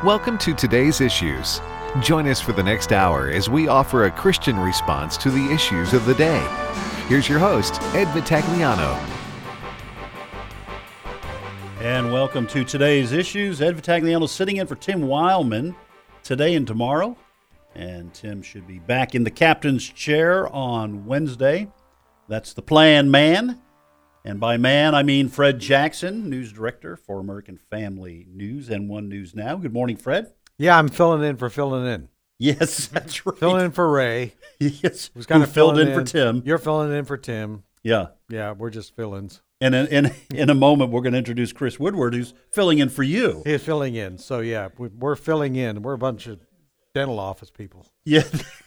Welcome to Today's Issues. Join us for the next hour as we offer a Christian response to the issues of the day. Here's your host, Ed Vitagliano. And welcome to Today's Issues. Ed Vitagliano sitting in for Tim Wildman today and tomorrow. And Tim should be back in the captain's chair on Wednesday. That's the plan, man. And by man, I mean Fred Jackson, news director for American Family News and One News Now. Good morning, Fred. Yeah, I'm filling in for filling in. Yes, that's right. Filling in for Ray. Yes, who's kind of filled in for Tim. You're filling in for Tim. Yeah. Yeah, we're just fill-ins. And in a moment, we're going to introduce Chris Woodward, who's filling in for you. He's filling in. So, yeah, we're filling in. We're a bunch of dental office people. Yeah.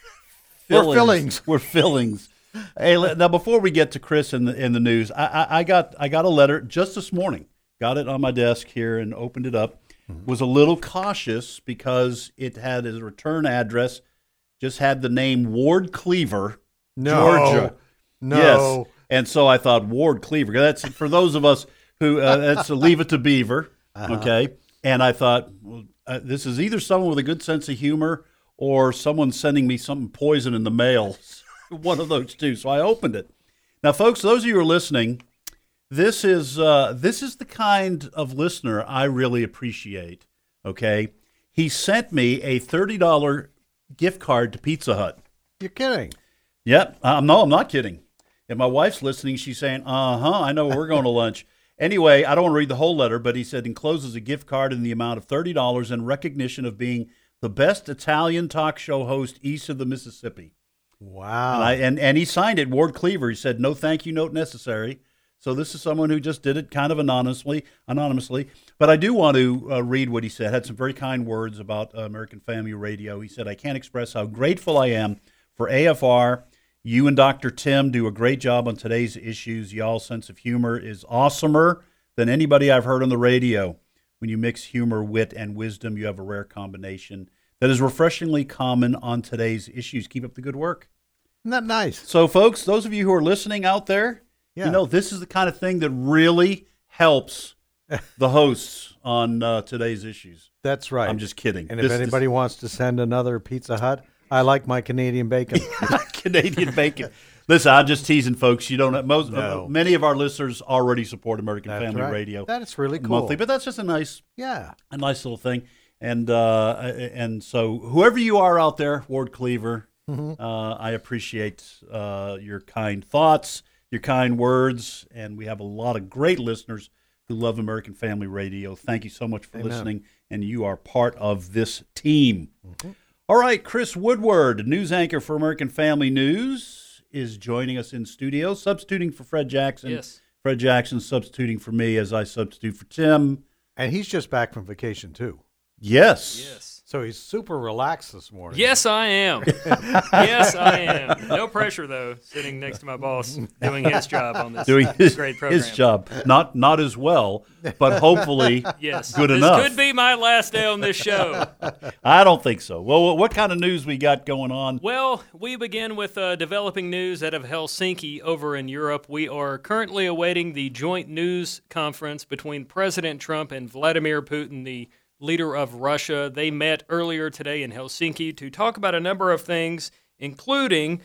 We're fillings. We're fillings. Hey, now before we get to Chris in the news, I got a letter just this morning. Got it on my desk here and opened it up. Was a little cautious because it had as a return address, just had the name Ward Cleaver, Georgia. No. Yes. And so I thought Ward Cleaver. That's for those of us who that's a Leave It to Beaver. Okay. And I thought, well, this is either someone with a good sense of humor or someone sending me some poison in the mail. One of those two. So I opened it. Now, folks, those of you who are listening, this is the kind of listener I really appreciate. Okay, he sent me a $30 gift card to Pizza Hut. You're kidding? Yep. No, I'm not kidding. If my wife's listening, she's saying, I know we're going to lunch. Anyway, I don't want to read the whole letter, but he said encloses a gift card in the amount of $30 in recognition of being the best Italian talk show host east of the Mississippi. Wow. And he signed it, Ward Cleaver. He said, no thank you note necessary. So this is someone who just did it kind of anonymously. But I do want to read what he said. Had some very kind words about American Family Radio. He said, I can't express how grateful I am for AFR. You and Dr. Tim do a great job on today's issues. Y'all's sense of humor is awesomer than anybody I've heard on the radio. When you mix humor, wit, and wisdom, you have a rare combination that is refreshingly common on today's issues. Keep up the good work. Isn't that nice? So, folks, those of you who are listening out there, yeah. You know, this is the kind of thing that really helps the hosts on today's issues. That's right. I'm just kidding. And if anybody wants to send another Pizza Hut, I like my Canadian bacon. Canadian bacon. Listen, I'm just teasing, folks. You don't have many of our listeners already support American Family Radio. That's really cool. Monthly, but that's just a nice little thing. And so whoever you are out there, Ward Cleaver, I appreciate your kind thoughts, your kind words, and we have a lot of great listeners who love American Family Radio. Thank you so much for listening, and you are part of this team. All right, Chris Woodward, news anchor for American Family News, is joining us in studio, substituting for Fred Jackson. Yes. Fred Jackson substituting for me as I substitute for Tim. And he's just back from vacation, too. Yes. So he's super relaxed this morning. Yes, I am. Yes, I am. No pressure, though, sitting next to my boss doing his job on this great program. His job. Not as well, but hopefully good enough. This could be my last day on this show. I don't think so. Well, what kind of news we got going on? Well, we begin with developing news out of Helsinki over in Europe. We are currently awaiting the joint news conference between President Trump and Vladimir Putin, the leader of Russia. They met earlier today in Helsinki to talk about a number of things, including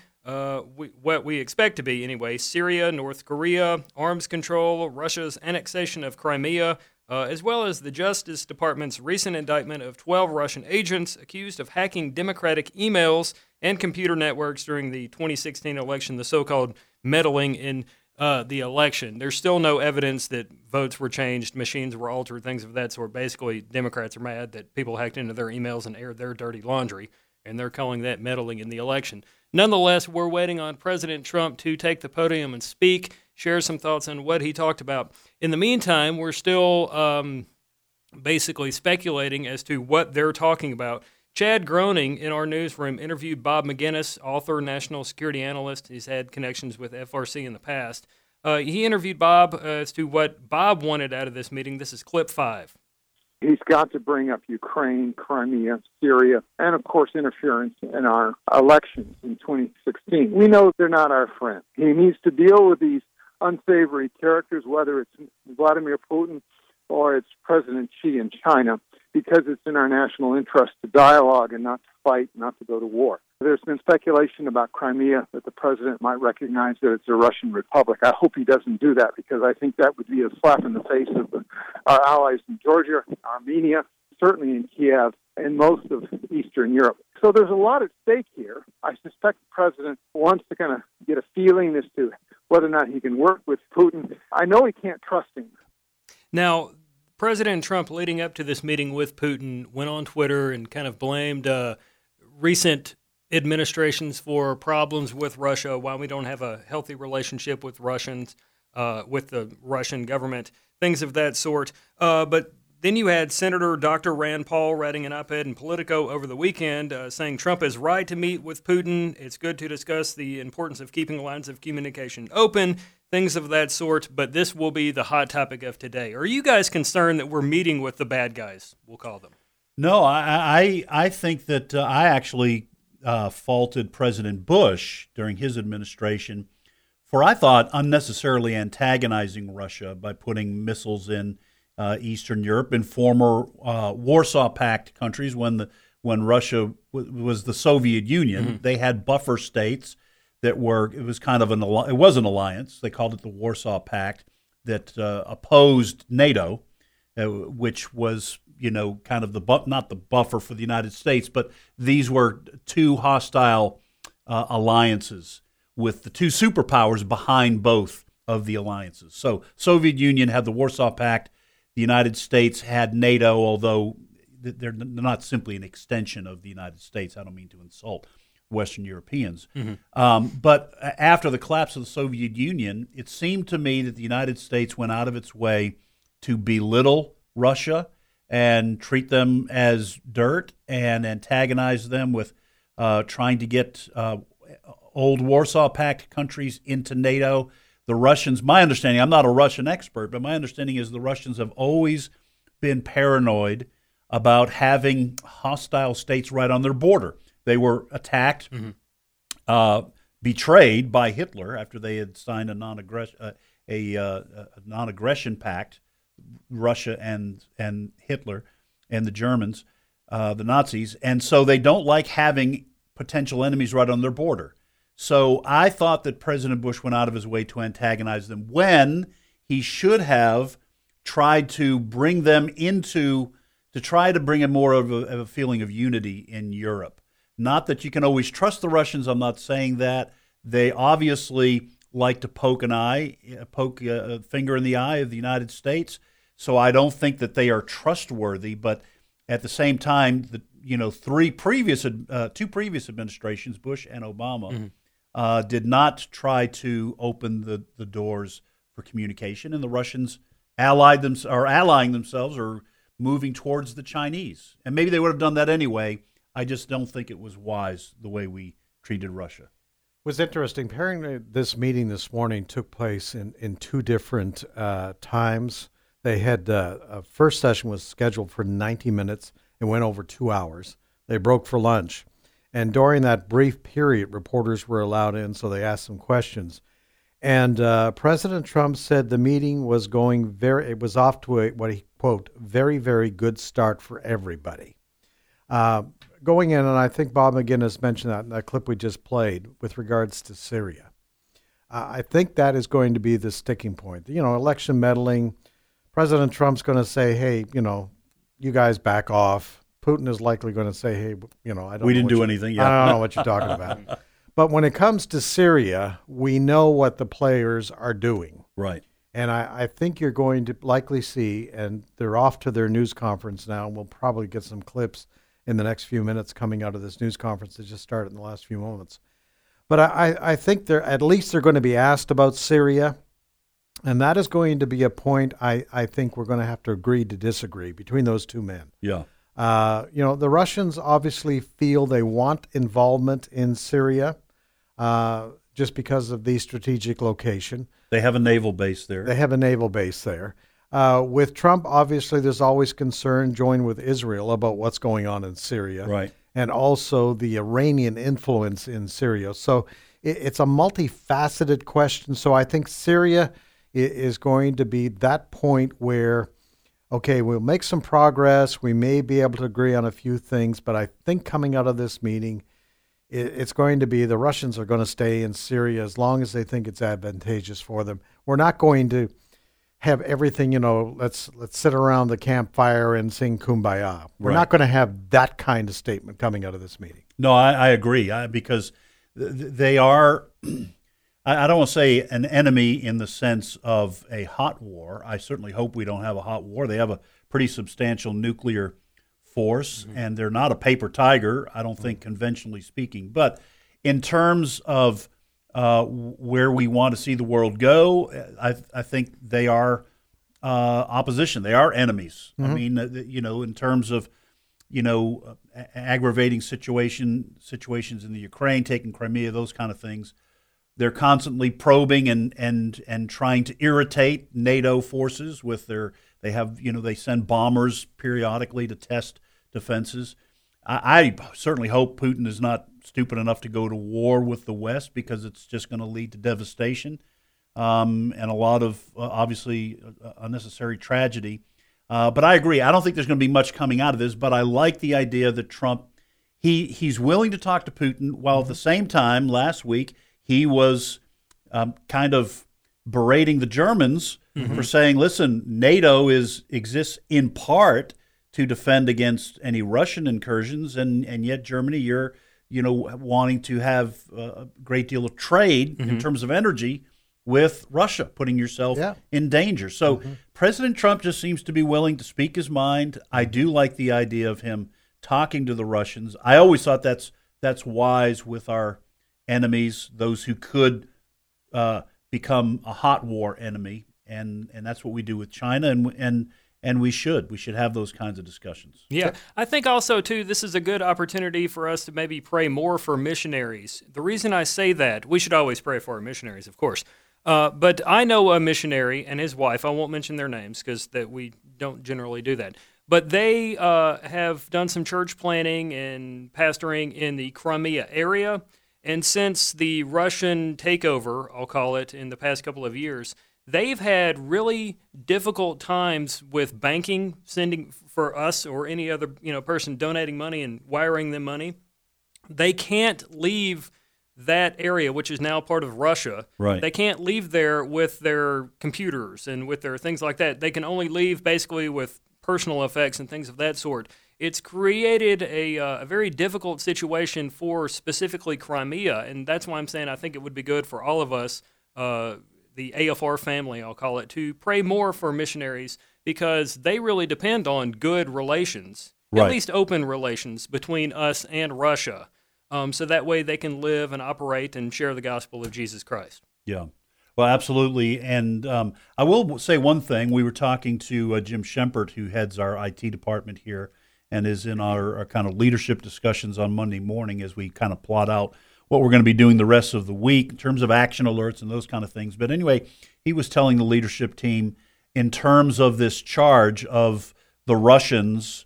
what we expect to be, anyway, Syria, North Korea, arms control, Russia's annexation of Crimea, as well as the Justice Department's recent indictment of 12 Russian agents accused of hacking Democratic emails and computer networks during the 2016 election, the so-called meddling in the election. There's still no evidence that votes were changed, machines were altered, things of that sort. Basically, Democrats are mad that people hacked into their emails and aired their dirty laundry, and they're calling that meddling in the election. Nonetheless, we're waiting on President Trump to take the podium and speak, share some thoughts on what he talked about. In the meantime, we're still basically speculating as to what they're talking about. Chad Groening in our newsroom interviewed Bob McGinnis, author, national security analyst. He's had connections with FRC in the past. He interviewed Bob as to what Bob wanted out of this meeting. This is clip 5. He's got to bring up Ukraine, Crimea, Syria, and, of course, interference in our elections in 2016. We know they're not our friend. He needs to deal with these unsavory characters, whether it's Vladimir Putin or it's President Xi in China. because it's in our national interest to dialogue and not to fight, not to go to war. There's been speculation about Crimea that the president might recognize that it's a Russian republic. I hope he doesn't do that, because I think that would be a slap in the face of our allies in Georgia, Armenia, certainly in Kiev, and most of Eastern Europe. So there's a lot at stake here. I suspect the president wants to kind of get a feeling as to whether or not he can work with Putin. I know he can't trust him. Now, President Trump, leading up to this meeting with Putin, went on Twitter and kind of blamed recent administrations for problems with Russia, why we don't have a healthy relationship with Russians, with the Russian government, things of that sort. But then you had Senator Dr. Rand Paul writing an op-ed in Politico over the weekend saying Trump is right to meet with Putin. It's good to discuss the importance of keeping lines of communication open, things of that sort. But this will be the hot topic of today. Are you guys concerned that we're meeting with the bad guys, we'll call them? No, I think that I actually faulted President Bush during his administration for, I thought, unnecessarily antagonizing Russia by putting missiles in Eastern Europe and former Warsaw Pact countries. When Russia was the Soviet Union, they had buffer states that were, it was kind of an alliance. They called it the Warsaw Pact that opposed NATO, which was, kind of not the buffer for the United States, but these were two hostile alliances with the two superpowers behind both of the alliances. So Soviet Union had the Warsaw Pact. The United States had NATO, although they're not simply an extension of the United States. I don't mean to insult Western Europeans. But after the collapse of the Soviet Union, it seemed to me that the United States went out of its way to belittle Russia and treat them as dirt and antagonize them with trying to get old Warsaw Pact countries into NATO. The Russians, my understanding, I'm not a Russian expert, but my understanding is the Russians have always been paranoid about having hostile states right on their border. They were attacked, betrayed by Hitler after they had signed a non-aggression pact, Russia and Hitler and the Germans, the Nazis, and so they don't like having potential enemies right on their border. So I thought that President Bush went out of his way to antagonize them when he should have tried to bring them to bring a more of a feeling of unity in Europe. Not that you can always trust the Russians. I'm not saying that. They obviously like to poke a finger in the eye of the United States. So I don't think that they are trustworthy. But at the same time, two previous administrations, Bush and Obama, did not try to open the doors for communication, and the Russians allying themselves or moving towards the Chinese. And maybe they would have done that anyway. I just don't think it was wise the way we treated Russia. It was interesting. This meeting this morning took place in two different times. They had a first session was scheduled for 90 minutes and went over 2 hours. They broke for lunch. And during that brief period, reporters were allowed in, so they asked some questions. And President Trump said the meeting was it was off to what he, quote, very, very good start for everybody. Going in, and I think Bob McGinnis mentioned that in that clip we just played with regards to Syria. I think that is going to be the sticking point. Election meddling. President Trump's going to say, hey, you guys back off. Putin is likely going to say, hey, we didn't do anything. Yeah. I don't know what you're talking about. But when it comes to Syria, we know what the players are doing. Right. And I think you're going to likely see, and they're off to their news conference now, and we'll probably get some clips in the next few minutes coming out of this news conference that just started in the last few moments. But I think at least they're going to be asked about Syria, and that is going to be a point I think we're going to have to agree to disagree between those two men. Yeah. The Russians obviously feel they want involvement in Syria just because of the strategic location. They have a naval base there. With Trump, obviously, there's always concern, joined with Israel, about what's going on in Syria. Right. And also the Iranian influence in Syria. So it's a multifaceted question. So I think Syria is going to be that point where, okay, we'll make some progress. We may be able to agree on a few things, but I think coming out of this meeting, it's going to be the Russians are going to stay in Syria as long as they think it's advantageous for them. We're not going to have everything, let's sit around the campfire and sing Kumbaya. We're not going to have that kind of statement coming out of this meeting. No, I agree, because they are, I don't want to say an enemy in the sense of a hot war. I certainly hope we don't have a hot war. They have a pretty substantial nuclear force, and they're not a paper tiger, I don't think, conventionally speaking. But in terms of where we want to see the world go, I think they are opposition. They are enemies. I mean, in terms of, aggravating situations in the Ukraine, taking Crimea, those kind of things. They're constantly probing and trying to irritate NATO forces with they send bombers periodically to test defenses. I certainly hope Putin is not stupid enough to go to war with the West, because it's just going to lead to devastation and a lot of obviously unnecessary tragedy. But I agree. I don't think there's going to be much coming out of this, but I like the idea that Trump, he's willing to talk to Putin, while at the same time last week he was kind of berating the Germans for saying, listen, NATO exists in part to defend against any Russian incursions, and yet Germany, you're wanting to have a great deal of trade in terms of energy with Russia, putting yourself in danger. So President Trump just seems to be willing to speak his mind. I do like the idea of him talking to the Russians. I always thought that's wise with our enemies, those who could become a hot war enemy, and that's what we do with China, and we should have those kinds of discussions. Yeah, I think also too, this is a good opportunity for us to maybe pray more for missionaries. The reason I say that, we should always pray for our missionaries, of course. But I know a missionary and his wife. I won't mention their names because we don't generally do that. But they have done some church planting and pastoring in the Crimea area. And since the Russian takeover, I'll call it, in the past couple of years, they've had really difficult times with banking, sending for us or any other person donating money and wiring them money. They can't leave that area, which is now part of Russia. Right. They can't leave there with their computers and with their things like that. They can only leave basically with personal effects and things of that sort. It's created a very difficult situation for specifically Crimea, and that's why I'm saying I think it would be good for all of us, the AFR family, I'll call it, to pray more for missionaries, because they really depend on good relations, at least open relations between us and Russia. So that way they can live and operate and share the gospel of Jesus Christ. Yeah, well, absolutely. And I will say one thing. We were talking to Jim Shempert, who heads our IT department here and is in our kind of leadership discussions on Monday morning as we kind of plot out what we're going to be doing the rest of the week in terms of action alerts and those kind of things. But anyway, he was telling the leadership team in terms of this charge of the Russians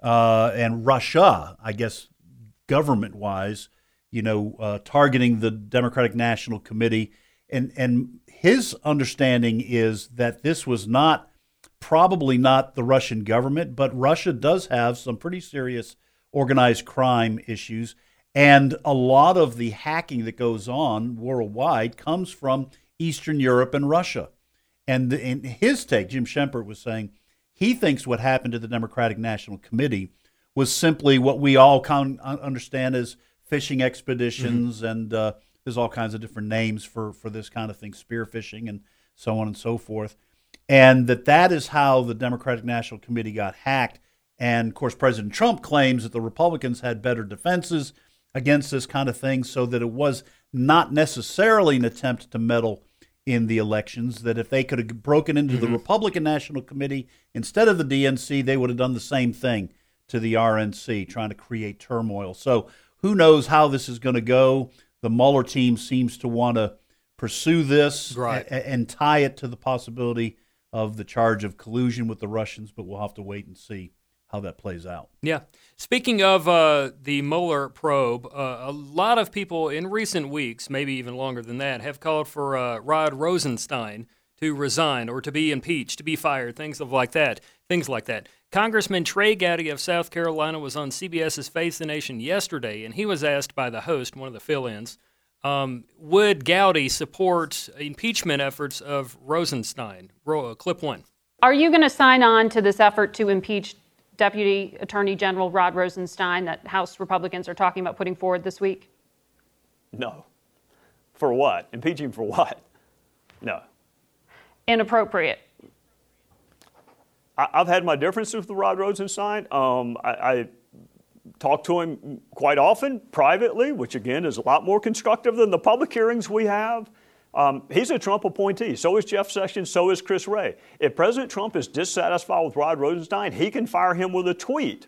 and Russia, I guess, government-wise, targeting the Democratic National Committee. And his understanding is that this was probably not the Russian government, but Russia does have some pretty serious organized crime issues. And a lot of the hacking that goes on worldwide comes from Eastern Europe and Russia. And in his take, Jim Shempert was saying he thinks what happened to the Democratic National Committee was simply what we all understand as fishing expeditions, and there's all kinds of different names for this kind of thing, spearfishing and so on and so forth, and that is how the Democratic National Committee got hacked. And, of course, President Trump claims that the Republicans had better defenses against this kind of thing, so that it was not necessarily an attempt to meddle in the elections, that if they could have broken into the Republican National Committee instead of the DNC, they would have done the same thing to the RNC, trying to create turmoil. So who knows how this is going to go. The Mueller team seems to want to pursue this and tie it to the possibility of the charge of collusion with the Russians, but we'll have to wait and see how that plays out. Yeah. Speaking of the Mueller probe, a lot of people in recent weeks, maybe even longer than that, have called for Rod Rosenstein to resign or to be impeached, to be fired, things like that. Congressman Trey Gowdy of South Carolina was on CBS's Face the Nation yesterday, and he was asked by the host, one of the fill-ins, would Gowdy support impeachment efforts of Rosenstein? Clip 1. Are you going to sign on to this effort to impeach Deputy Attorney General Rod Rosenstein that House Republicans are talking about putting forward this week? No. For what? Impeaching for what? No. Inappropriate. I've had my differences with Rod Rosenstein. I talk to him quite often, privately, which again is a lot more constructive than the public hearings we have. He's a Trump appointee. So is Jeff Sessions. So is Chris Wray. If President Trump is dissatisfied with Rod Rosenstein, he can fire him with a tweet.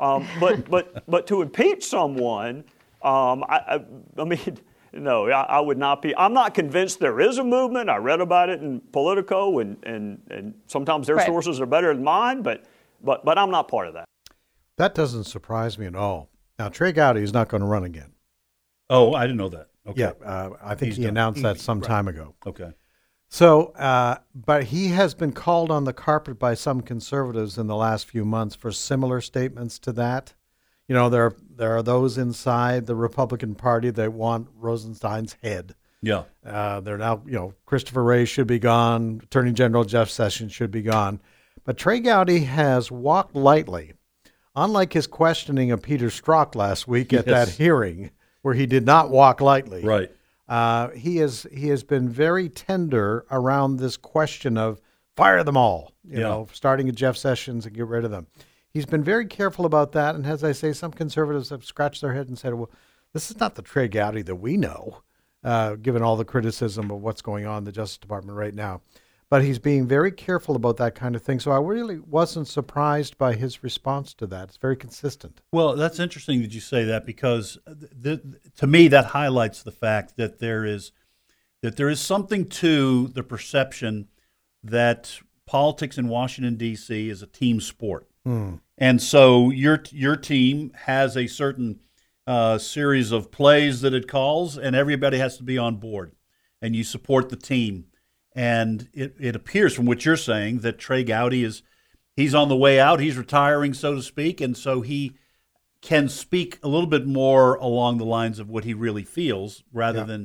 But to impeach someone, I mean, no, I would not be. I'm not convinced there is a movement. I read about it in Politico, and sometimes their sources are better than mine, but I'm not part of that. That doesn't surprise me at all. Now, Trey Gowdy is not going to run again. Oh, I didn't know that. Okay. Yeah, I think he announced that some time ago. Okay. So, but he has been called on the carpet by some conservatives in the last few months for similar statements to that. You know, there are those inside the Republican Party that want Rosenstein's head. Yeah. They're now, Christopher Wray should be gone. Attorney General Jeff Sessions should be gone. But Trey Gowdy has walked lightly, unlike his questioning of Peter Strzok last week at that hearing, where he did not walk lightly. Right. He has been very tender around this question of fire them all, you know, starting at Jeff Sessions and get rid of them. He's been very careful about that, and as I say, some conservatives have scratched their head and said, well, this is not the Trey Gowdy that we know, given all the criticism of what's going on in the Justice Department right now. But he's being very careful about that kind of thing, so I really wasn't surprised by his response to that. It's very consistent. Well, that's interesting that you say that, because to me that highlights the fact that there is something to the perception that politics in Washington, D.C. is a team sport. And so your team has a certain series of plays that it calls, and everybody has to be on board, and you support the team. And it appears from what you're saying that Trey Gowdy he's on the way out. He's retiring, so to speak, and so he can speak a little bit more along the lines of what he really feels, rather than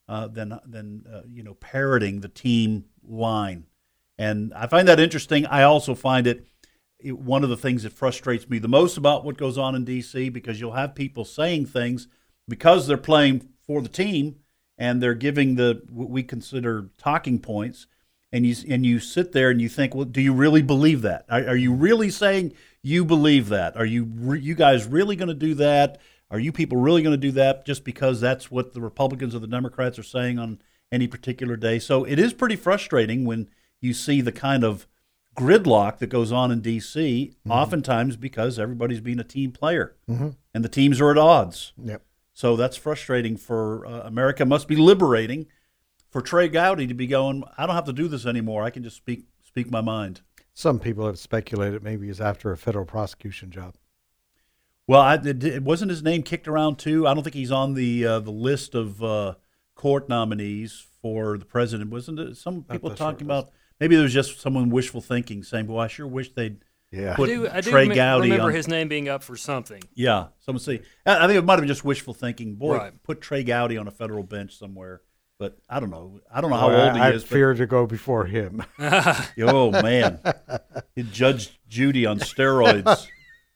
parroting the team line. And I find that interesting. I also find it one of the things that frustrates me the most about what goes on in D.C., because you'll have people saying things because they're playing for the team and they're giving what we consider talking points, and you sit there and you think, well, do you really believe that? Are you really saying you believe that? Are you guys really going to do that? Are you people really going to do that just because that's what the Republicans or the Democrats are saying on any particular day? So it is pretty frustrating when you see the kind of gridlock that goes on in D.C., oftentimes because everybody's being a team player, and the teams are at odds. Yep. So that's frustrating for America. Must be liberating for Trey Gowdy to be going, I don't have to do this anymore. I can just speak my mind. Some people have speculated maybe he's after a federal prosecution job. Well, wasn't his name kicked around too? I don't think he's on the list of court nominees for the president. Wasn't it? Some people talking about maybe there was just someone wishful thinking, saying, "Well, I sure wish they'd put Trey Gowdy remember on." His name being up for something. Yeah, someone say. I think it might have been just wishful thinking. Boy, right. Put Trey Gowdy on a federal bench somewhere. But I don't know. I don't know how old he is. I fear to go before him. Oh man, he'd Judge Judy on steroids.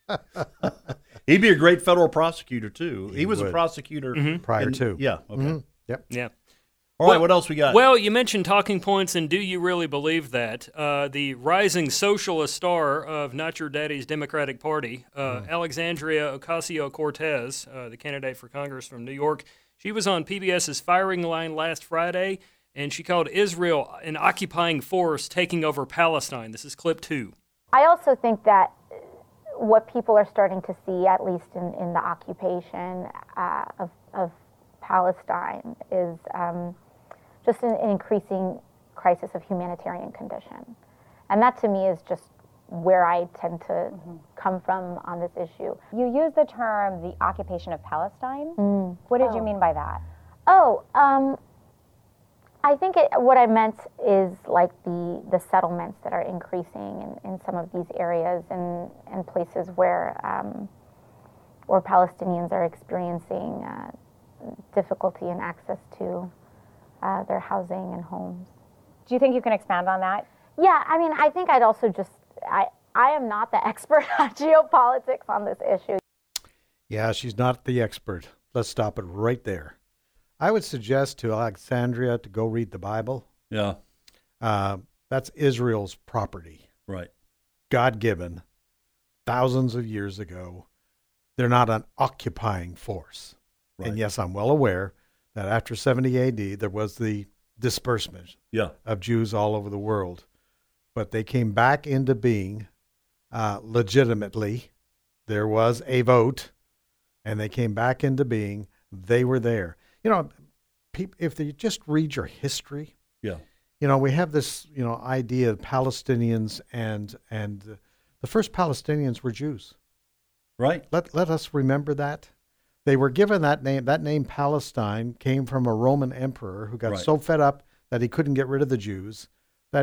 He'd be a great federal prosecutor too. He was a prosecutor prior to. Yeah. Okay. Yep. Yeah. All right, what else we got? Well, you mentioned talking points, and do you really believe that? The rising socialist star of Not Your Daddy's Democratic Party, Alexandria Ocasio-Cortez, the candidate for Congress from New York, she was on PBS's firing line last Friday, and she called Israel an occupying force taking over Palestine. This is clip 2. I also think that what people are starting to see, at least in the occupation of Palestine, is just an increasing crisis of humanitarian condition. And that to me is just where I tend to come from on this issue. You use the term the occupation of Palestine. What did you mean by that? I think what I meant is like the settlements that are increasing in some of these areas and places where Palestinians are experiencing difficulty in access to their housing and homes. Do you think you can expand on that? Yeah, I mean, I think I'd also I am not the expert on geopolitics on this issue. Yeah, she's not the expert. Let's stop it right there. I would suggest to Alexandria to go read the Bible. Yeah. That's Israel's property. Right. God-given, thousands of years ago. They're not an occupying force. Right. And yes, I'm well aware that after 70 AD, there was the disbursement of Jews all over the world. But they came back into being legitimately. There was a vote, and they came back into being. They were there. You know, if they just read your history, we have this, idea of Palestinians and the first Palestinians were Jews. Right. Let us remember that. They were given that name. That name Palestine came from a Roman emperor who got so fed up that he couldn't get rid of the Jews that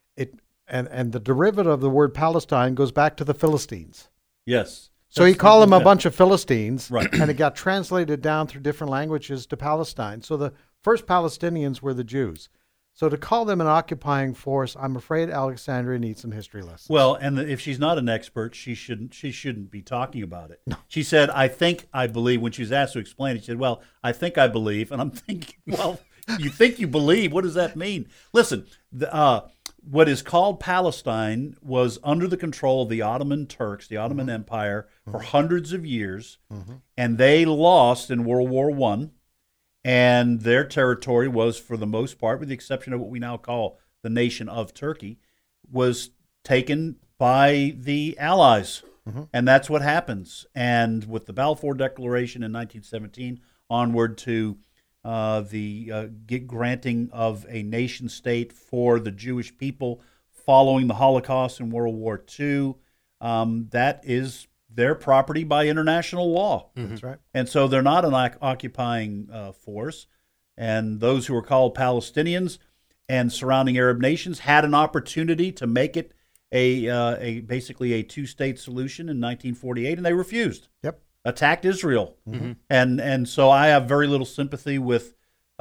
and the derivative of the word Palestine goes back to the Philistines. Yes. So he called them a bunch of Philistines, and it got translated down through different languages to Palestine. So the first Palestinians were the Jews. So to call them an occupying force, I'm afraid Alexandria needs some history lessons. Well, and if she's not an expert, she shouldn't be talking about it. No. She said, I think I believe, when she was asked to explain it, she said, well, I think I believe. And I'm thinking, well, you think you believe? What does that mean? Listen, what is called Palestine was under the control of the Ottoman Turks, the Ottoman Empire, for hundreds of years, and they lost in World War I, and their territory was, for the most part, with the exception of what we now call the nation of Turkey, was taken by the Allies, and that's what happens. And with the Balfour Declaration in 1917 onward to the granting of a nation state for the Jewish people following the Holocaust in World War II. That is their property by international law. That's right. And so they're not an occupying force. And those who are called Palestinians and surrounding Arab nations had an opportunity to make it basically a two-state solution in 1948, and they refused. Yep. Attacked Israel. And so I have very little sympathy with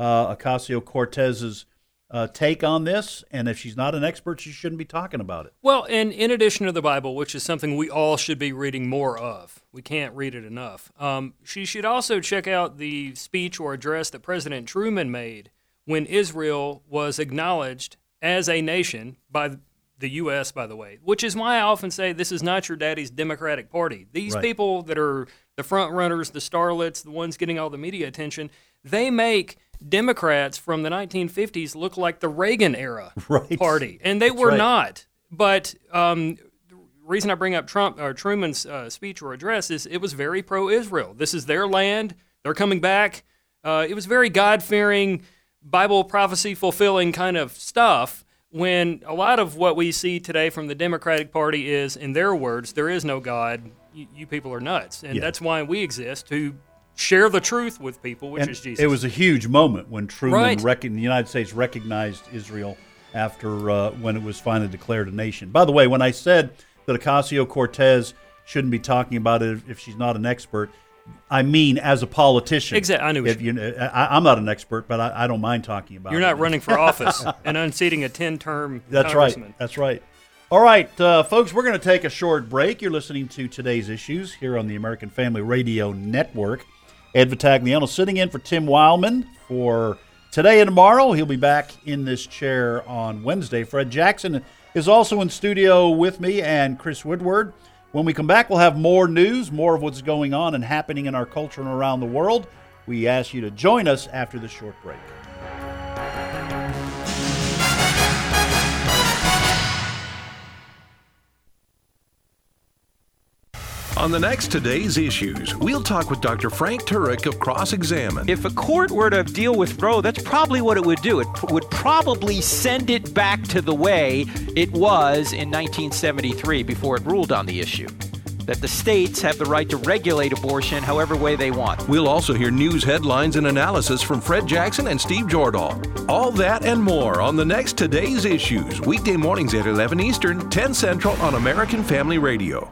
Ocasio-Cortez's take on this, and if she's not an expert, she shouldn't be talking about it. Well, and in addition to the Bible, which is something we all should be reading more of, we can't read it enough, she should also check out the speech or address that President Truman made when Israel was acknowledged as a nation by the U.S., by the way, which is why I often say this is not your daddy's Democratic Party. These people that are the front runners, the starlets, the ones getting all the media attention, they make Democrats from the 1950s look like the Reagan era party, and they were not. But the reason I bring up Truman's speech or address is it was very pro-Israel. This is their land. They're coming back. It was very God-fearing, Bible prophecy fulfilling kind of stuff. When a lot of what we see today from the Democratic Party is, in their words, there is no God. You people are nuts, and that's why we exist, to share the truth with people, which is Jesus. It was a huge moment when Truman, the United States recognized Israel after when it was finally declared a nation. By the way, when I said that Ocasio-Cortez shouldn't be talking about it if she's not an expert, I mean as a politician. Exactly. I knew I'm not an expert, but I don't mind talking about it. You're not running for office and unseating a 10-term congressman. That's right. All right, folks, we're going to take a short break. You're listening to Today's Issues here on the American Family Radio Network. Ed Vitagliano sitting in for Tim Wildman for today and tomorrow. He'll be back in this chair on Wednesday. Fred Jackson is also in studio with me, and Chris Woodward. When we come back, we'll have more news, more of what's going on and happening in our culture and around the world. We ask you to join us after this short break. On the next Today's Issues, we'll talk with Dr. Frank Turek of Cross-Examine. If a court were to deal with Roe, that's probably what it would do. It would probably send it back to the way it was in 1973 before it ruled on the issue. that the states have the right to regulate abortion however way they want. We'll also hear news headlines and analysis from Fred Jackson and Steve Jordahl. All that and more on the next Today's Issues, weekday mornings at 11 Eastern, 10 Central on American Family Radio.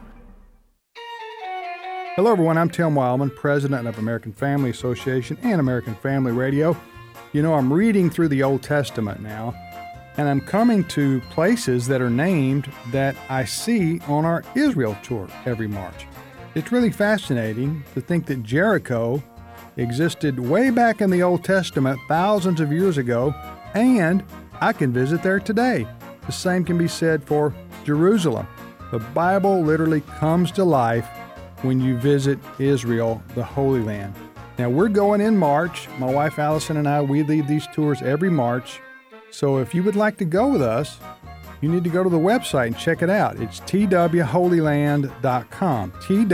Hello, everyone. I'm Tim Wildman, president of American Family Association and American Family Radio. You know, I'm reading through the Old Testament now, and I'm coming to places that are named that I see on our Israel tour every March. It's really fascinating to think that Jericho existed way back in the Old Testament thousands of years ago, and I can visit there today. The same can be said for Jerusalem. The Bible literally comes to life when you visit Israel, the Holy Land. Now, we're going in March. My wife Allison and I, we lead these tours every March. So if you would like to go with us, you need to go to the website and check it out. It's twholyland.com,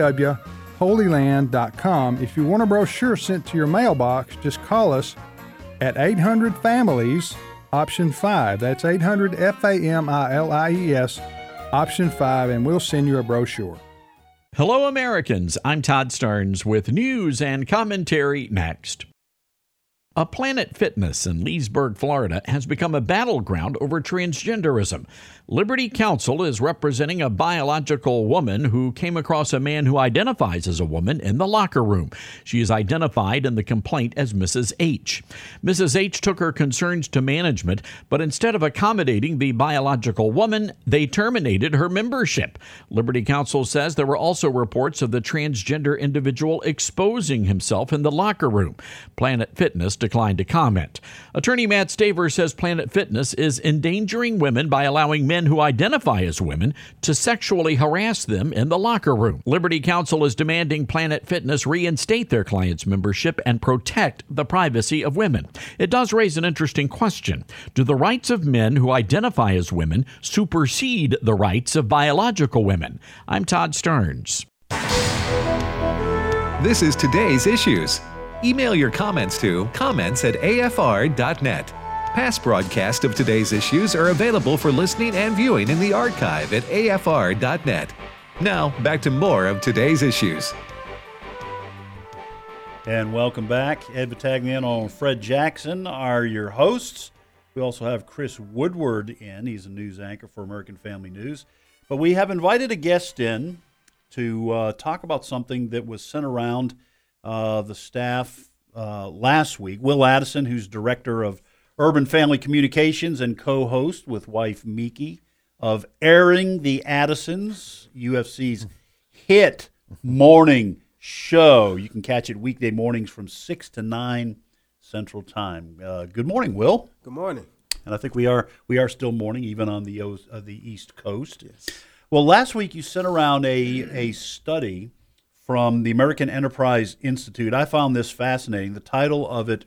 twholyland.com. If you want a brochure sent to your mailbox, just call us at 800-FAMILIES, option 5. That's 800-FAMILIES, option 5, and we'll send you a brochure. Hello, Americans. I'm Todd Starnes with news and commentary next. A Planet Fitness in Leesburg, Florida, has become a battleground over transgenderism. Liberty Counsel is representing a biological woman who came across a man who identifies as a woman in the locker room. She is identified in the complaint as Mrs. H. Mrs. H took her concerns to management, but instead of accommodating the biological woman, they terminated her membership. Liberty Counsel says there were also reports of the transgender individual exposing himself in the locker room. Planet Fitness declined to comment. Attorney Matt Staver says Planet Fitness is endangering women by allowing men who identify as women to sexually harass them in the locker room. Liberty Counsel is demanding Planet Fitness reinstate their clients' membership and protect the privacy of women. It does raise an interesting question. Do the rights of men who identify as women supersede the rights of biological women? I'm Todd Starnes. This is Today's Issues. Email your comments to comments@afr.net. Past broadcasts of Today's Issues are available for listening and viewing in the archive at afr.net. Now, back to more of Today's Issues. And welcome back. Ed Vitagliano and Fred Jackson are your hosts. We also have Chris Woodward in. He's a news anchor for American Family News. But we have invited a guest in to talk about something that was sent around the staff last week. Will Addison, who's director of Urban Family Communications and co-host with wife Miki of Airing the Addisons, UFC's hit morning show. You can catch it weekday mornings from 6 to 9 Central Time. Good morning, Will. Good morning. And I think we are still morning, even on the East Coast. Yes. Well, last week you sent around a study from the American Enterprise Institute. I found this fascinating. The title of it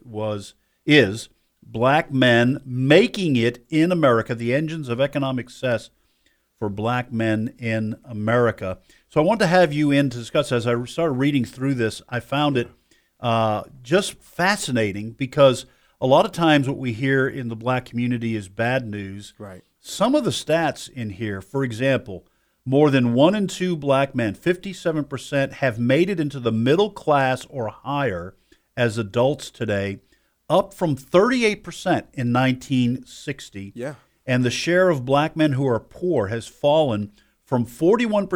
is Black Men Making It in America, the Engines of Economic Success for Black Men in America. So I want to have you in to discuss. As I started reading through this, I found it just fascinating because a lot of times what we hear in the black community is bad news. Right. Some of the stats in here, for example, more than 1 in 2 black men, 57%, have made it into the middle class or higher as adults today, up from 38% in 1960. Yeah. And the share of black men who are poor has fallen from 41% in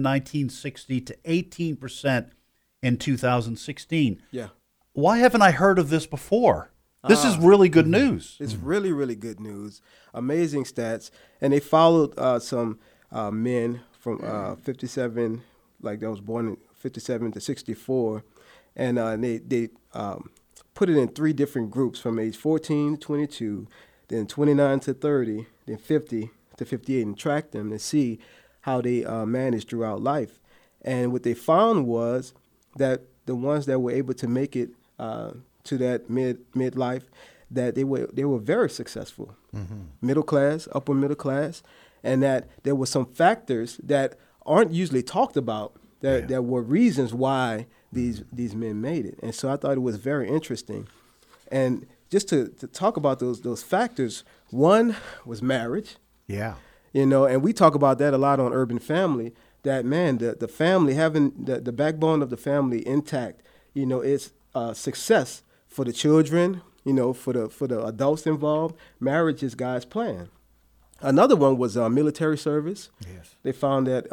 1960 to 18% in 2016. Yeah. Why haven't I heard of this before? This is really good news. It's really, really good news. Amazing stats. And they followed some men from 57, like that was born in 57 to 64. And they put it in 3 different groups from age 14 to 22, then 29 to 30, then 50 to 58, and tracked them to see how they managed throughout life. And what they found was that the ones that were able to make it to that midlife, that they were very successful, middle class, upper middle class, and that there were some factors that aren't usually talked about that were reasons why these men made it. And so I thought it was very interesting. And just to talk about those factors, one was marriage. Yeah. And we talk about that a lot on Urban Family, that, man, the family, having the backbone of the family intact, it's success for the children, for the adults involved. Marriage is God's plan. Another one was military service. Yes. They found that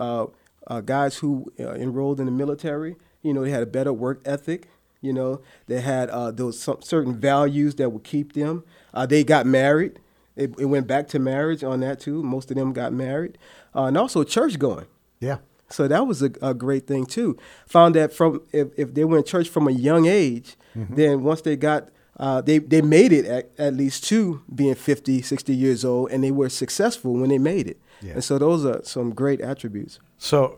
guys who enrolled in the military, they had a better work ethic. They had those certain values that would keep them. They got married. It went back to marriage on that too. Most of them got married. And also church going. Yeah. So that was a great thing too. Found that if they went to church from a young age, then once they got, they made it at least to being 50, 60 years old, and they were successful when they made it. Yeah. And so those are some great attributes. So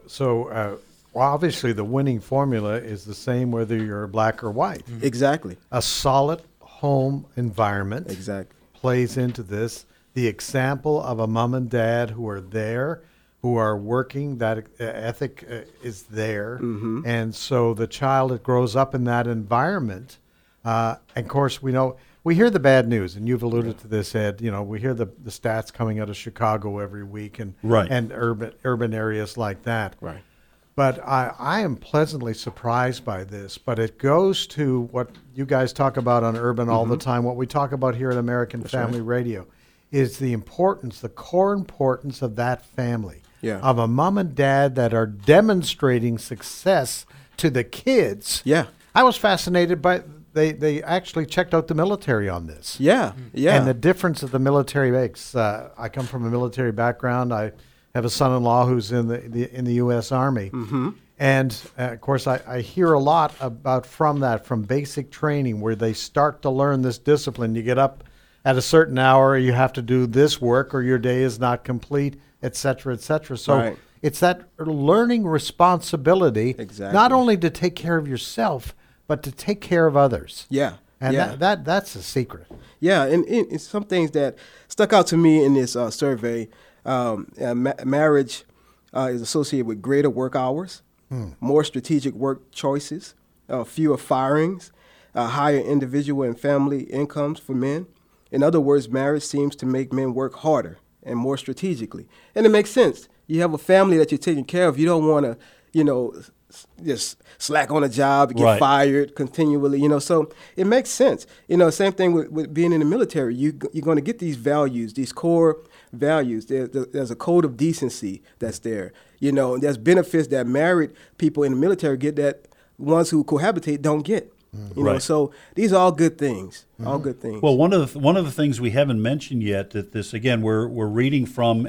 obviously the winning formula is the same whether you're black or white. Exactly. A solid home environment plays into this. The example of a mom and dad who are there, who are working, that ethic is there. And so the child that grows up in that environment, and of course we hear the bad news, and you've alluded to this, Ed. We hear the stats coming out of Chicago every week and urban areas like that. Right. But I am pleasantly surprised by this. But it goes to what you guys talk about on Urban all the time, what we talk about here at American Family Radio, is the core importance of that family, of a mom and dad that are demonstrating success to the kids. Yeah. I was fascinated by, they actually checked out the military on this. Yeah. And the difference that the military makes. I come from a military background. I have a son-in-law who's in the U.S. Army. And, of course, I hear a lot from basic training where they start to learn this discipline. You get up at a certain hour, you have to do this work or your day is not complete, et cetera, et cetera. So it's that learning responsibility, not only to take care of yourself, but to take care of others. Yeah. And that's a secret. Yeah, and some things that stuck out to me in this survey, marriage is associated with greater work hours, more strategic work choices, fewer firings, higher individual and family incomes for men. In other words, marriage seems to make men work harder and more strategically. And it makes sense. You have a family that you're taking care of. You don't want to, just slack on a job, get fired continually, so it makes sense. Same thing with being in the military. You're going to get these values, these core values. There's a code of decency that's there, and there's benefits that married people in the military get that ones who cohabitate don't get. So these are all good things. All good things. Well, one of the things we haven't mentioned yet, that this again we're reading from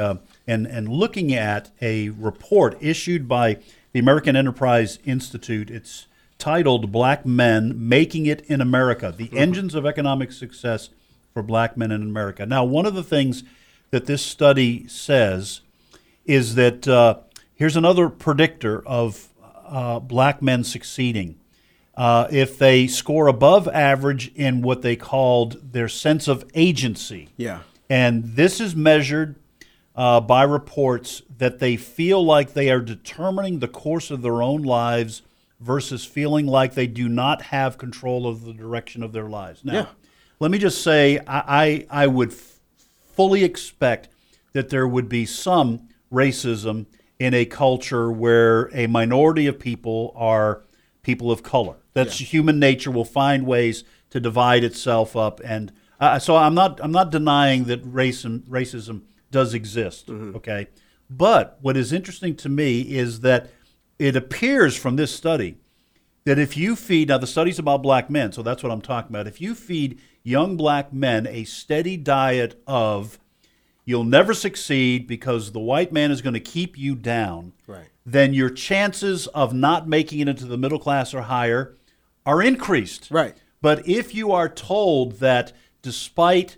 and looking at a report issued by the American Enterprise Institute. It's titled "Black Men Making It in America: The Engines of Economic Success for Black Men in America." Now, one of the things that this study says is that here's another predictor of black men succeeding. If they score above average in what they called their sense of agency. Yeah. And this is measured by reports that they feel like they are determining the course of their own lives versus feeling like they do not have control of the direction of their lives. Now, let me just say I would fully expect that there would be some racism in a culture where a minority of people are people of color. That's human nature will find ways to divide itself up, and so I'm not denying that racism does exist. Okay, but what is interesting to me is that it appears from this study that if you feed, now the study's about black men, so that's what I'm talking about. If you feed young black men a steady diet of you'll never succeed because the white man is going to keep you down, then your chances of not making it into the middle class or higher are increased. Right. But if you are told that despite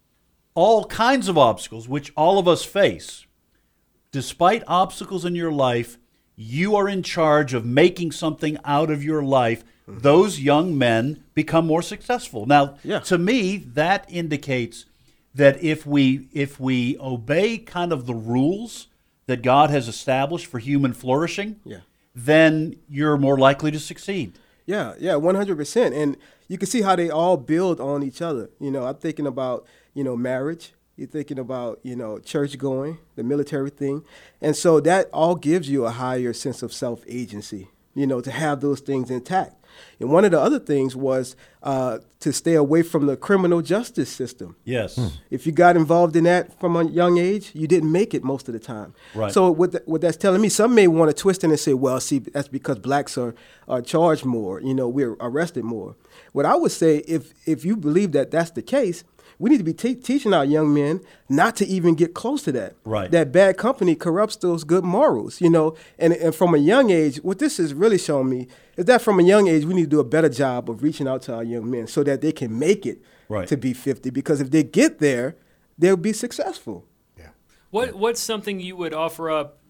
all kinds of obstacles, which all of us face, despite obstacles in your life, you are in charge of making something out of your life, those young men become more successful. Now, to me, that indicates that if we obey kind of the rules that God has established for human flourishing, then you're more likely to succeed. Yeah, 100%. And you can see how they all build on each other. I'm thinking about, marriage. You're thinking about, church going, the military thing. And so that all gives you a higher sense of self-agency, to have those things intact. And one of the other things was to stay away from the criminal justice system. Yes. If you got involved in that from a young age, you didn't make it most of the time. Right. So what that's telling me, some may want to twist it and say, well, see, that's because blacks are charged more, we're arrested more. What I would say, if you believe that that's the case, we need to be teaching our young men not to even get close to that. Right. That bad company corrupts those good morals, And from a young age, what this has really shown me is that from a young age, we need to do a better job of reaching out to our young men so that they can make it to be 50. Because if they get there, they'll be successful. Yeah. What's something you would offer up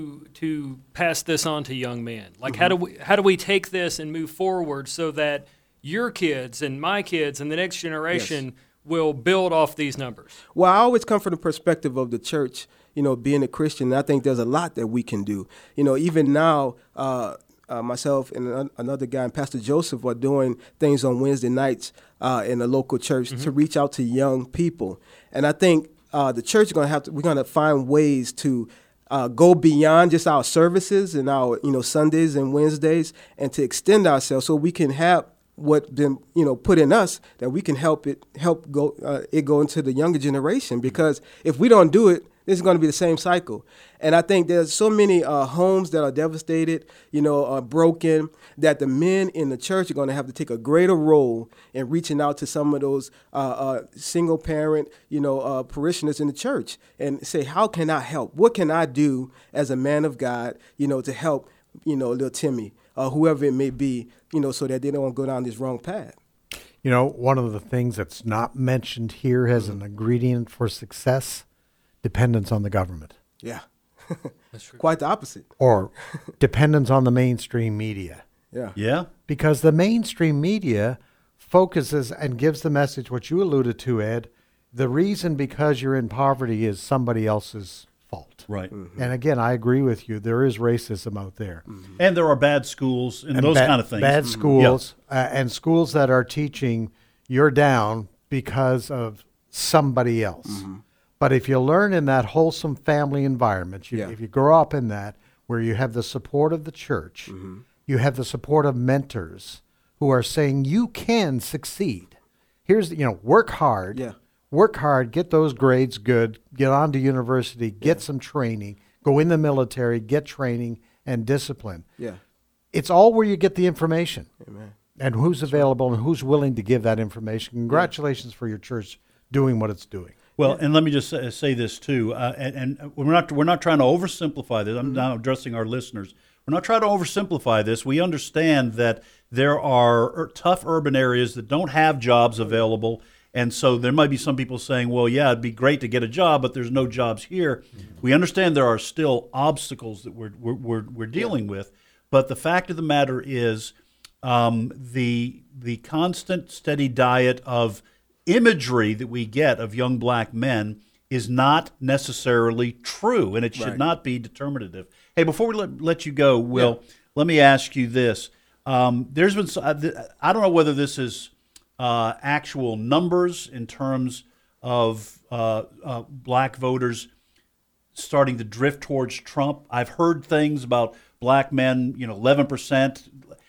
to pass this on to young men? Like, how do we take this and move forward so that your kids and my kids and the next generation will build off these numbers? Well, I always come from the perspective of the church, being a Christian. And I think there's a lot that we can do. Even now, myself and another guy, and Pastor Joseph, are doing things on Wednesday nights in a local church to reach out to young people. And I think the church is we're going to find ways to go beyond just our services and our, Sundays and Wednesdays, and to extend ourselves so we can have what been put in us, that we can help go into the younger generation. Because if we don't do it, this is going to be the same cycle. And I think there's so many homes that are devastated, broken, that the men in the church are going to have to take a greater role in reaching out to some of those single parent, parishioners in the church and say, how can I help? What can I do as a man of God, to help, little Timmy, whoever it may be, so that they don't go down this wrong path. One of the things that's not mentioned here as an ingredient for success, dependence on the government. Yeah. That's true. Quite the opposite. Or dependence on the mainstream media. Yeah. Yeah. Because the mainstream media focuses and gives the message, what you alluded to, Ed, the reason because you're in poverty is somebody else's fault. Right. Mm-hmm. And again, I agree with you. There is racism out there. Mm-hmm. And there are bad schools and those kind of things. Bad schools and schools that are teaching you're down because of somebody else. Mm-hmm. But if you learn in that wholesome family environment, if you grow up in that, where you have the support of the church, you have the support of mentors who are saying you can succeed. Here's, work hard. Yeah. Work hard, get those grades good, get on to university, get some training, go in the military, get training and discipline. Yeah. It's all where you get the information. Amen. And who's available and who's willing to give that information. Congratulations for your church doing what it's doing. Well, and let me just say this too, and we're not trying to oversimplify this. I'm now addressing our listeners. We're not trying to oversimplify this. We understand that there are tough urban areas that don't have jobs available, and so there might be some people saying, "Well, yeah, it'd be great to get a job, but there's no jobs here." We understand there are still obstacles that we're dealing with, but the fact of the matter is, the constant, steady diet of imagery that we get of young black men is not necessarily true, and it should not be determinative. Hey, before we let you go, Will, let me ask you this. There's been, I don't know whether this is actual numbers in terms of black voters starting to drift towards Trump. I've heard things about black men, 11%.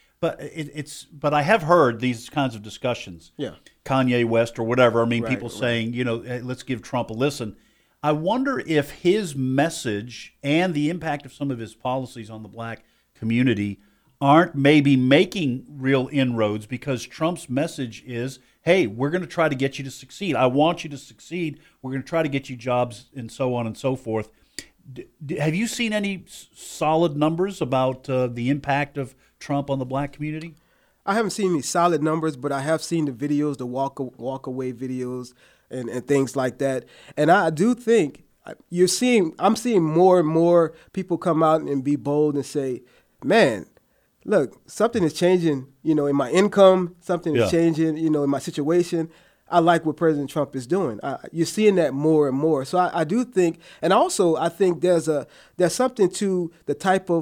But I have heard these kinds of discussions. Yeah. Kanye West or whatever. I mean, people saying, hey, let's give Trump a listen. I wonder if his message and the impact of some of his policies on the black community aren't maybe making real inroads, because Trump's message is, hey, we're going to try to get you to succeed. I want you to succeed. We're going to try to get you jobs and so on and so forth. Have you seen any solid numbers about the impact of Trump on the black community? I haven't seen any solid numbers, but I have seen the videos, the walk away videos and things like that. And I do think I'm seeing more and more people come out and be bold and say, man, look, something is changing, in my income, something is changing, in my situation. I like what President Trump is doing. You're seeing that more and more. So I do think, and also I think there's something to the type of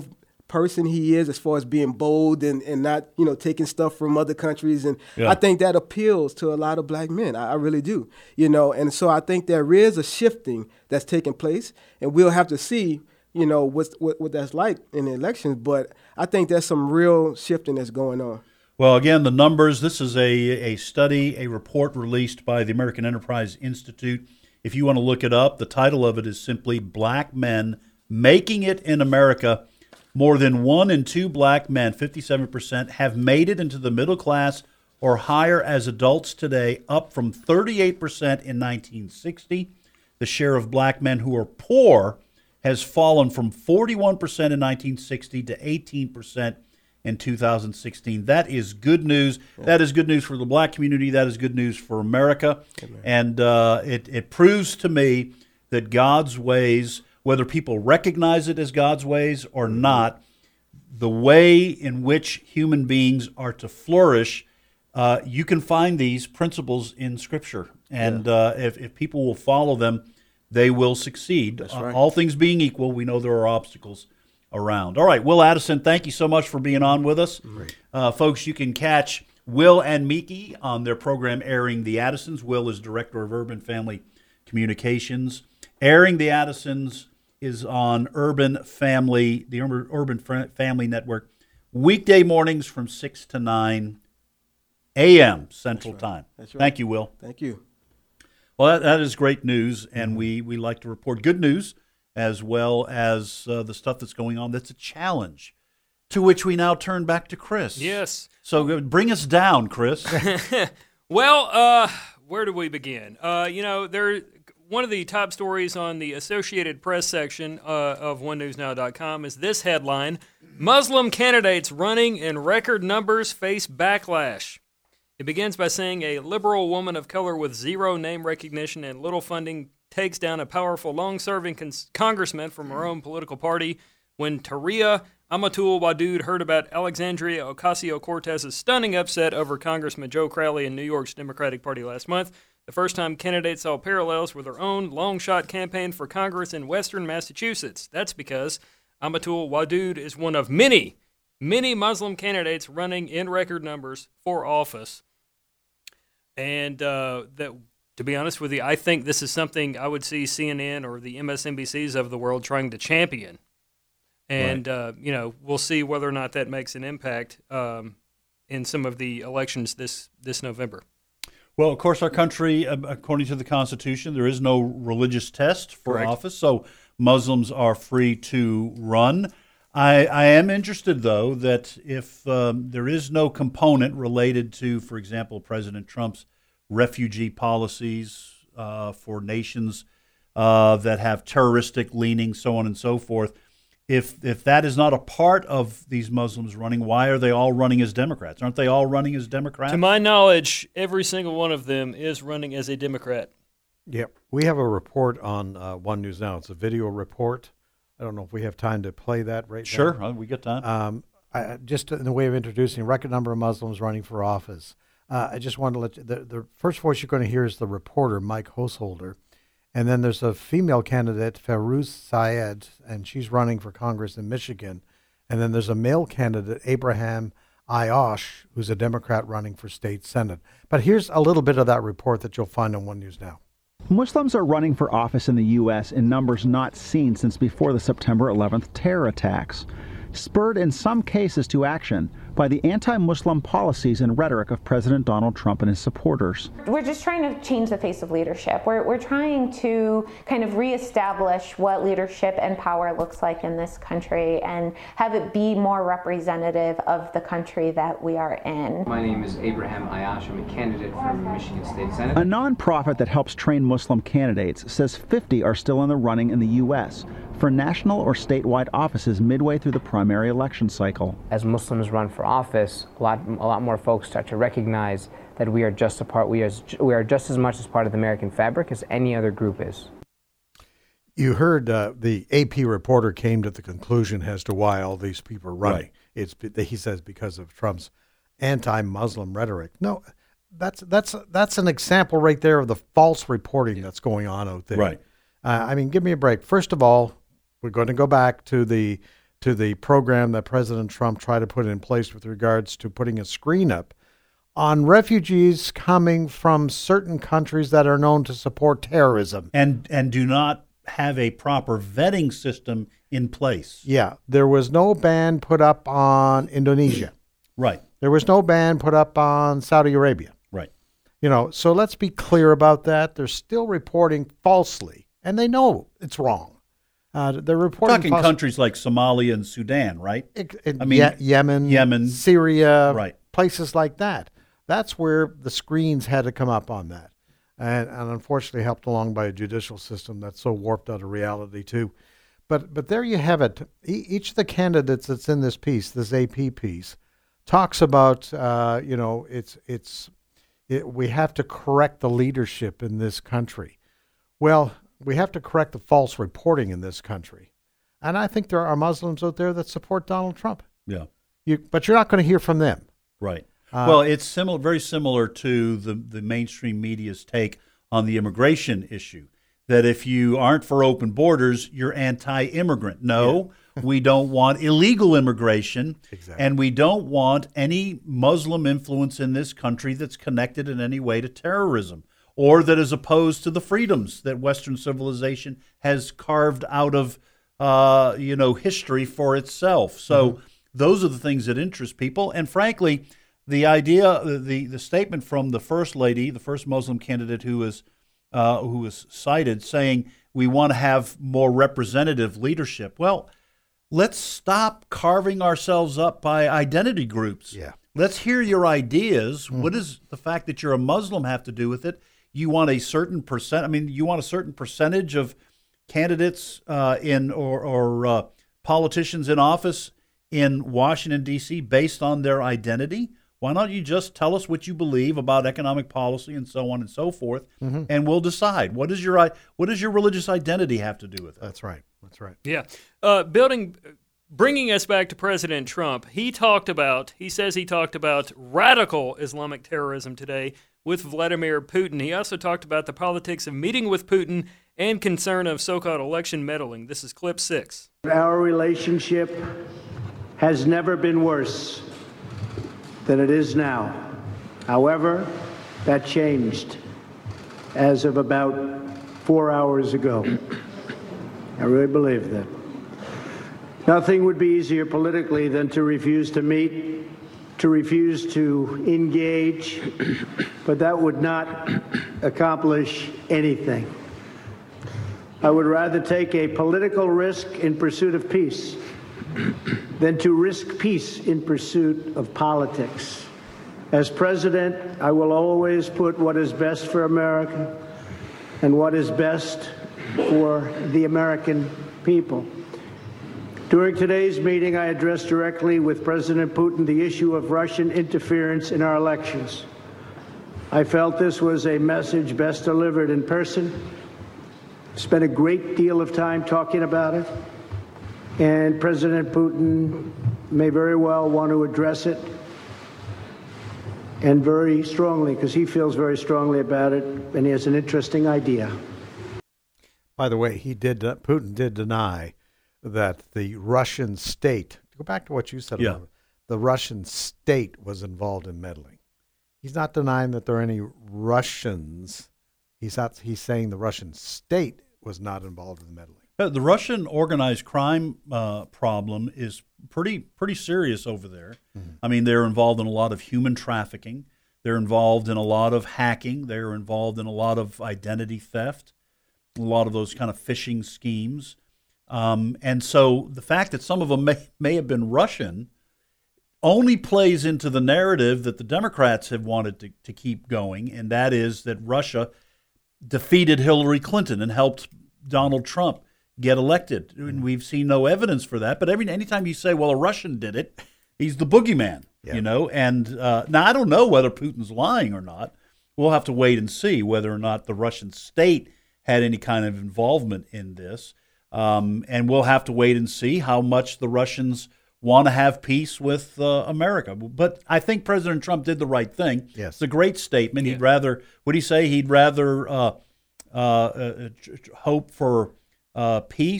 person he is as far as being bold and not, taking stuff from other countries. And Yeah. I think that appeals to a lot of black men. I really do, And so I think there is a shifting that's taking place, and we'll have to see, what that's like in the elections. But I think there's some real shifting that's going on. Well, again, the numbers, this is a study, a report released by the American Enterprise Institute. If you want to look it up, the title of it is simply Black Men Making It in America. More than 1 in 2 black men, 57%, have made it into the middle class or higher as adults today, up from 38% in 1960. The share of black men who are poor has fallen from 41% in 1960 to 18% in 2016. That is good news. Yeah. That is good news for the black community. That is good news for America. Amen. And it proves to me that God's ways, whether people recognize it as God's ways or not, the way in which human beings are to flourish, you can find these principles in Scripture. And if people will follow them, they will succeed. That's right. All things being equal, we know there are obstacles around. All right, Will Addison, thank you so much for being on with us. Folks, you can catch Will and Miki on their program Airing the Addisons. Will is Director of Urban Family Communications. Airing the Addisons is on Urban Family, the Urban Family Network, weekday mornings from 6 to 9 a.m. Central Time. That's right. Thank you, Will. Thank you. Well, that is great news, and we like to report good news as well as the stuff that's going on that's a challenge, to which we now turn back to Chris. Yes. So bring us down, Chris. Well, where do we begin? One of the top stories on the Associated Press section of OneNewsNow.com is this headline: Muslim candidates running in record numbers face backlash. It begins by saying a liberal woman of color with zero name recognition and little funding takes down a powerful, long-serving congressman from her own political party. When Taria Amatul Wadud heard about Alexandria Ocasio-Cortez's stunning upset over Congressman Joe Crowley in New York's Democratic Party last month, the first time candidates saw parallels with their own long-shot campaign for Congress in western Massachusetts. That's because Amatul Wadud is one of many Muslim candidates running in record numbers for office. And that, to be honest with you, I think this is something I would see CNN or the MSNBCs of the world trying to champion. And, right. We'll see whether or not that makes an impact in some of the elections this November. Well, of course, our country, according to the Constitution, there is no religious test for Correct. office, so Muslims are free to run. I am interested, though, that if there is no component related to, for example, President Trump's refugee policies for nations that have terroristic leanings, so on and so forth, if that is not a part of these Muslims running, why are they all running as Democrats? Aren't they all running as Democrats? To my knowledge, every single one of them is running as a Democrat. Yep. We have a report on One News Now. It's a video report. I don't know if we have time to play that right now. Sure, we got time. Just in the way of introducing, record number of Muslims running for office. I just wanted to let you, the first voice you're going to hear is the reporter, Mike Householder. And then there's a female candidate, Farouz Syed, and she's running for Congress in Michigan. And then there's a male candidate, Abraham Ayosh, who's a Democrat running for state senate. But here's a little bit of that report that you'll find on One News Now. Muslims are running for office in the U.S. in numbers not seen since before the September 11th terror attacks, spurred in some cases to action by the anti-Muslim policies and rhetoric of President Donald Trump and his supporters. We're just trying to change the face of leadership. We're trying to kind of reestablish what leadership and power looks like in this country and have it be more representative of the country that we are in. My name is Abraham Ayosh. I'm a candidate for Michigan State Senate. A nonprofit that helps train Muslim candidates says 50 are still in the running in the U.S. for national or statewide offices midway through the primary election cycle. As Muslims run for office, a lot more folks start to recognize that we are just as much as part of the American fabric as any other group is. You heard the AP reporter came to the conclusion as to why all these people are running. Right. He says because of Trump's anti-Muslim rhetoric. No, that's an example right there of the false reporting that's going on out there. Right. Give me a break. First of all, we're going to go back to the to the program that President Trump tried to put in place with regards to putting a screen up on refugees coming from certain countries that are known to support terrorism. And do not have a proper vetting system in place. Yeah, there was no ban put up on Indonesia. Right. There was no ban put up on Saudi Arabia. Right. So let's be clear about that. They're still reporting falsely, and they know it's wrong. They're reporting talking countries like Somalia and Sudan, right? Yemen, Syria, right. Places like that. That's where the screens had to come up on that. And unfortunately helped along by a judicial system that's so warped out of reality too. But there you have it. Each of the candidates that's in this piece, this AP piece, talks about, we have to correct the leadership in this country. Well, we have to correct the false reporting in this country. And I think there are Muslims out there that support Donald Trump. Yeah. But you're not going to hear from them. Right. Well, it's very similar to the mainstream media's take on the immigration issue, that if you aren't for open borders, you're anti-immigrant. No, we don't want illegal immigration, and we don't want any Muslim influence in this country that's connected in any way to terrorism or that is opposed to the freedoms that Western civilization has carved out of history for itself. So those are the things that interest people, and frankly, the idea, the statement from the first lady, the first Muslim candidate who was cited, saying we want to have more representative leadership. Well, let's stop carving ourselves up by identity groups. Yeah. Let's hear your ideas. What does the fact that you're a Muslim have to do with it? You want a certain you want a certain percentage of candidates or politicians in office in Washington, D.C. based on their identity? Why don't you just tell us what you believe about economic policy and so on and so forth, and we'll decide. What does your religious identity have to do with it? That's right. Yeah. Bringing us back to President Trump, he says he talked about radical Islamic terrorism today with Vladimir Putin. He also talked about the politics of meeting with Putin and concern of so-called election meddling. This is clip 6. Our relationship has never been worse than it is now. However, that changed as of about 4 hours ago. I really believe that. Nothing would be easier politically than to refuse to meet, to refuse to engage, but that would not accomplish anything. I would rather take a political risk in pursuit of peace than to risk peace in pursuit of politics. As president, I will always put what is best for America and what is best for the American people. During today's meeting, I addressed directly with President Putin the issue of Russian interference in our elections. I felt this was a message best delivered in person. Spent a great deal of time talking about it. And President Putin may very well want to address it, and very strongly, because he feels very strongly about it, and he has an interesting idea. By the way, Putin did deny that the Russian state, go back to what you said about it, the Russian state was involved in meddling. He's not denying that there are any Russians. He's saying the Russian state was not involved in meddling. The Russian organized crime problem is pretty serious over there. I mean, they're involved in a lot of human trafficking. They're involved in a lot of hacking. They're involved in a lot of identity theft, a lot of those kind of phishing schemes. And so the fact that some of them may have been Russian only plays into the narrative that the Democrats have wanted to keep going, and that is that Russia defeated Hillary Clinton and helped Donald Trump get elected. And we've seen no evidence for that. But anytime you say, well, a Russian did it, he's the boogeyman, And now I don't know whether Putin's lying or not. We'll have to wait and see whether or not the Russian state had any kind of involvement in this. And we'll have to wait and see how much the Russians want to have peace with America. But I think President Trump did the right thing. Yes. It's a great statement. He'd rather, what did he say? He'd rather hope for peace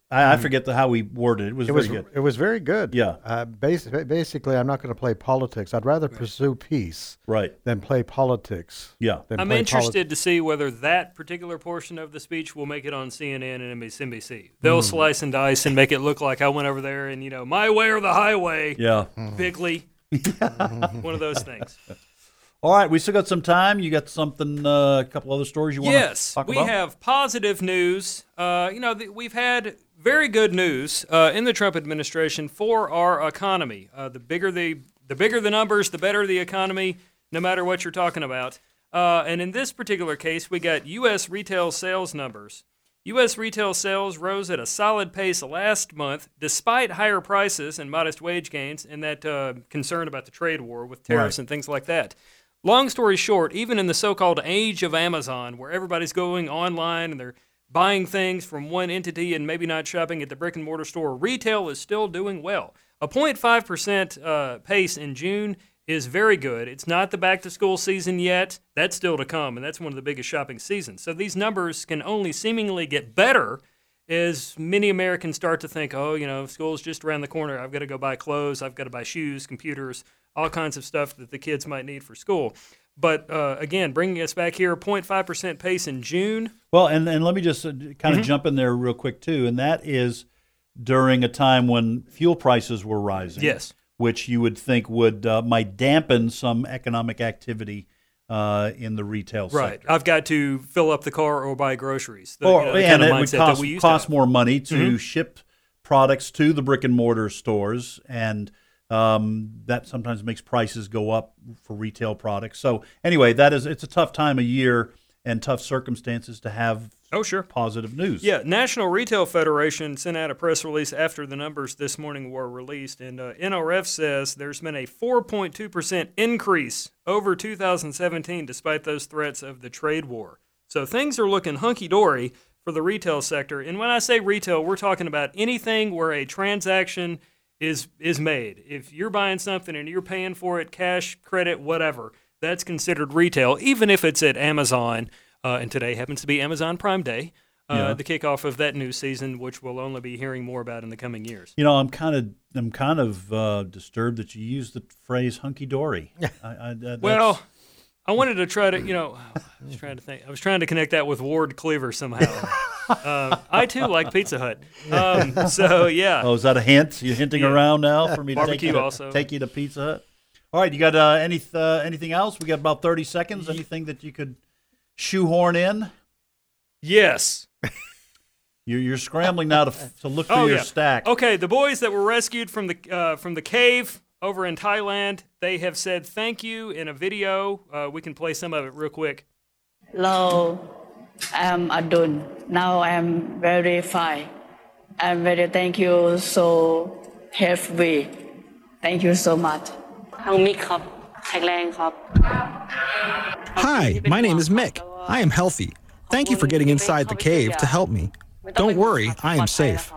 I forget how he worded it. It was very good. It was very good. Yeah. Basically, I'm not going to play politics. I'd rather pursue peace than play politics. Yeah. I'm interested to see whether that particular portion of the speech will make it on CNN and MSNBC. They'll slice and dice and make it look like I went over there and, my way or the highway. Yeah. Bigly. One of those things. All right, we still got some time. You got something, a couple other stories you want to talk about? Yes, we have positive news. We've had very good news in the Trump administration for our economy. The bigger the numbers, the better the economy, no matter what you're talking about. And in this particular case, we got U.S. retail sales numbers. U.S. retail sales rose at a solid pace last month, despite higher prices and modest wage gains and that concern about the trade war with tariffs and things like that. Long story short, even in the so-called age of Amazon, where everybody's going online and they're buying things from one entity and maybe not shopping at the brick-and-mortar store, retail is still doing well. A 0.5% pace in June is very good. It's not the back-to-school season yet. That's still to come, and that's one of the biggest shopping seasons. So these numbers can only seemingly get better as many Americans start to think, school's just around the corner. I've got to go buy clothes. I've got to buy shoes, computers, all kinds of stuff that the kids might need for school. But again, bringing us back here, 0.5% pace in June. Well, and let me just kind of jump in there real quick, too, and that is during a time when fuel prices were rising. Yes. Which you would think might dampen some economic activity in the retail sector. Right. I've got to fill up the car or buy groceries. And it would cost more money to ship products to the brick-and-mortar stores, and that sometimes makes prices go up for retail products. So anyway, it's a tough time of year and tough circumstances to have positive news. Yeah, National Retail Federation sent out a press release after the numbers this morning were released, and NRF says there's been a 4.2% increase over 2017 despite those threats of the trade war. So things are looking hunky-dory for the retail sector. And when I say retail, we're talking about anything where a transaction is made. If you're buying something and you're paying for it, cash, credit, whatever, that's considered retail, even if it's at Amazon. And today happens to be Amazon Prime Day, the kickoff of that new season, which we'll only be hearing more about in the coming years. I'm kind of disturbed that you used the phrase hunky dory. Well, I wanted to try to, I was trying to connect that with Ward Cleaver somehow. I too like Pizza Hut. So yeah. Oh, is that a hint? You're hinting around now for me to take you to Pizza Hut? All right, you got anything else? We got about 30 seconds. Anything that you could shoehorn in? Yes. You're scrambling now to look through your stack. Okay, the boys that were rescued from the cave over in Thailand, they have said thank you in a video. We can play some of it real quick. Hello, I'm Adun. Now I'm very fine. I'm very thank you so healthy. Thank you so much. Hi, my name is Mick. I am healthy. Thank you for getting inside the cave to help me. Don't worry, I am safe.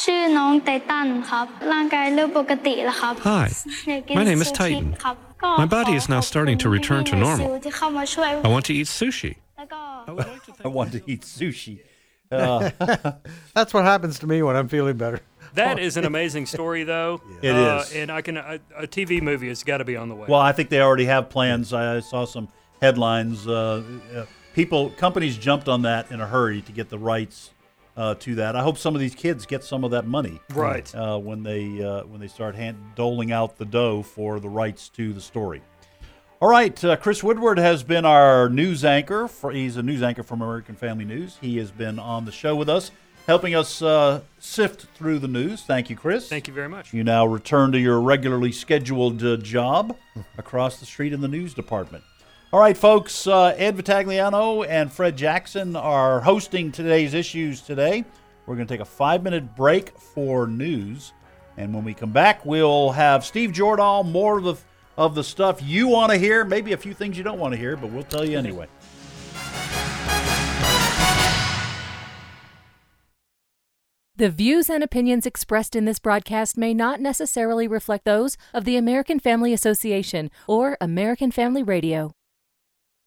Hi, my name is Titan. My body is now starting to return to normal. I want to eat sushi. I want to eat sushi. That's what happens to me when I'm feeling better. That is an amazing story, though. It is. And a TV movie has got to be on the way. Well, I think they already have plans. I saw some headlines. Companies jumped on that in a hurry to get the rights to that. I hope some of these kids get some of that money. Right. When they start doling out the dough for the rights to the story. All right, Chris Woodward has been our news anchor. He's a news anchor from American Family News. He has been on the show with us, helping us sift through the news. Thank you, Chris. Thank you very much. You now return to your regularly scheduled job across the street in the news department. All right, folks, Ed Vitagliano and Fred Jackson are hosting today's issues today. We're going to take a 5-minute break for news. And when we come back, we'll have Steve Jordahl, more of the stuff you want to hear, maybe a few things you don't want to hear, but we'll tell you anyway. The views and opinions expressed in this broadcast may not necessarily reflect those of the American Family Association or American Family Radio.